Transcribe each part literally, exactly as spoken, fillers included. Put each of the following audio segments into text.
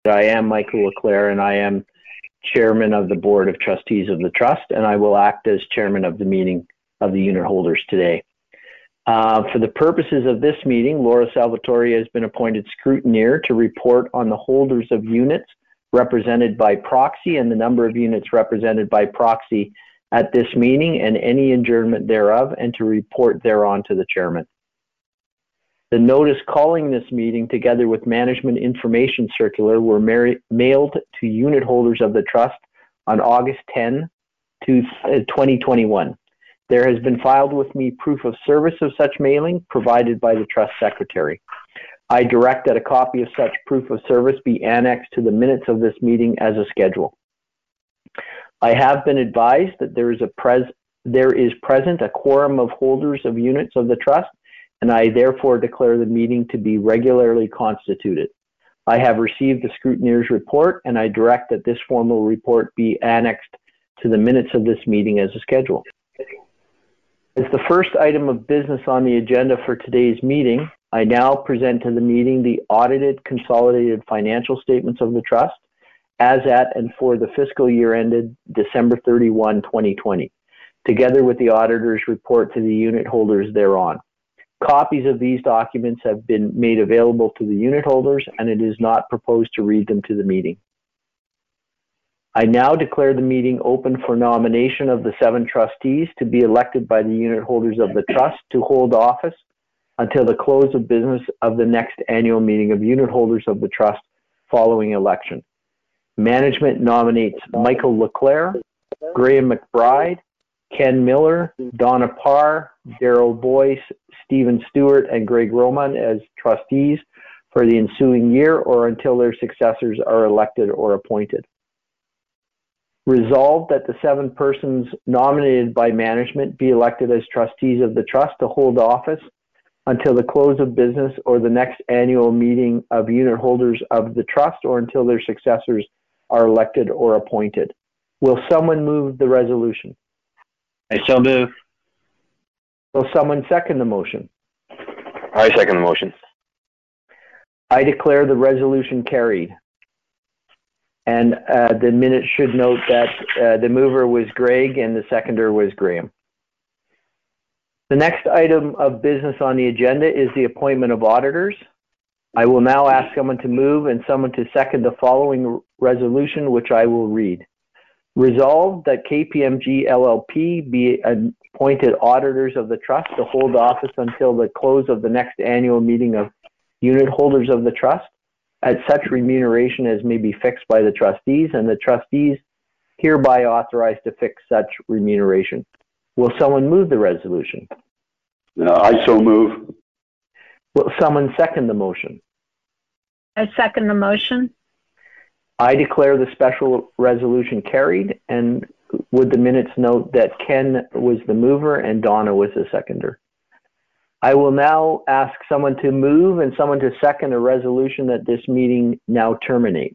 I am Michael LeClaire, and I am Chairman of the Board of Trustees of the Trust, and I will act as Chairman of the meeting of the unit holders today. Uh, for the purposes of this meeting, Laura Salvatore has been appointed scrutineer to report on the holders of units represented by proxy and the number of units represented by proxy at this meeting and any adjournment thereof, and to report thereon to the Chairman. The notice calling this meeting, together with management information circular, were mailed to unit holders of the Trust on August tenth, twenty twenty-one. There has been filed with me proof of service of such mailing provided by the Trust Secretary. I direct that a copy of such proof of service be annexed to the minutes of this meeting as a schedule. I have been advised that there is, a pres there is present a quorum of holders of units of the Trust, and I therefore declare the meeting to be regularly constituted. I have received the scrutineer's report, and I direct that this formal report be annexed to the minutes of this meeting as a schedule. As the first item of business on the agenda for today's meeting, I now present to the meeting the audited consolidated financial statements of the Trust as at and for the fiscal year ended December thirty-first, twenty twenty, together with the auditor's report to the unit holders thereon. Copies of these documents have been made available to the unit holders, and it is not proposed to read them to the meeting. I now declare the meeting open for nomination of the seven trustees to be elected by the unit holders of the Trust to hold office until the close of business of the next annual meeting of unit holders of the Trust following election. Management nominates Michael LeClaire, Graham McBride, Ken Miller, Donna Parr, Daryl Boyce, Stephen Stewart, and Greg Roman as trustees for the ensuing year or until their successors are elected or appointed. Resolved that the seven persons nominated by management be elected as trustees of the Trust to hold office until the close of business or the next annual meeting of unit holders of the Trust or until their successors are elected or appointed. Will someone move the resolution? I so move. Will someone second the motion? I second the motion. I declare the resolution carried. And uh, the minutes should note that uh, the mover was Greg and the seconder was Graham. The next item of business on the agenda is the appointment of auditors. I will now ask someone to move and someone to second the following resolution, which I will read. Resolved that K P M G L L P be appointed auditors of the Trust to hold office until the close of the next annual meeting of unit holders of the Trust at such remuneration as may be fixed by the trustees, and the trustees hereby authorized to fix such remuneration. Will someone move the resolution? No, I so move. Will someone second the motion? I second the motion. I declare the special resolution carried, and would the minutes note that Ken was the mover and Donna was the seconder. I will now ask someone to move and someone to second a resolution that this meeting now terminate.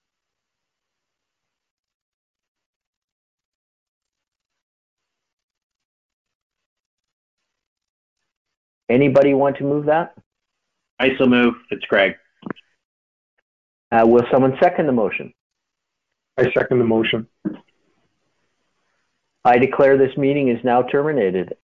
Anybody want to move that? I so move. It's Greg. Uh, will someone second the motion? I second the motion. I declare this meeting is now terminated.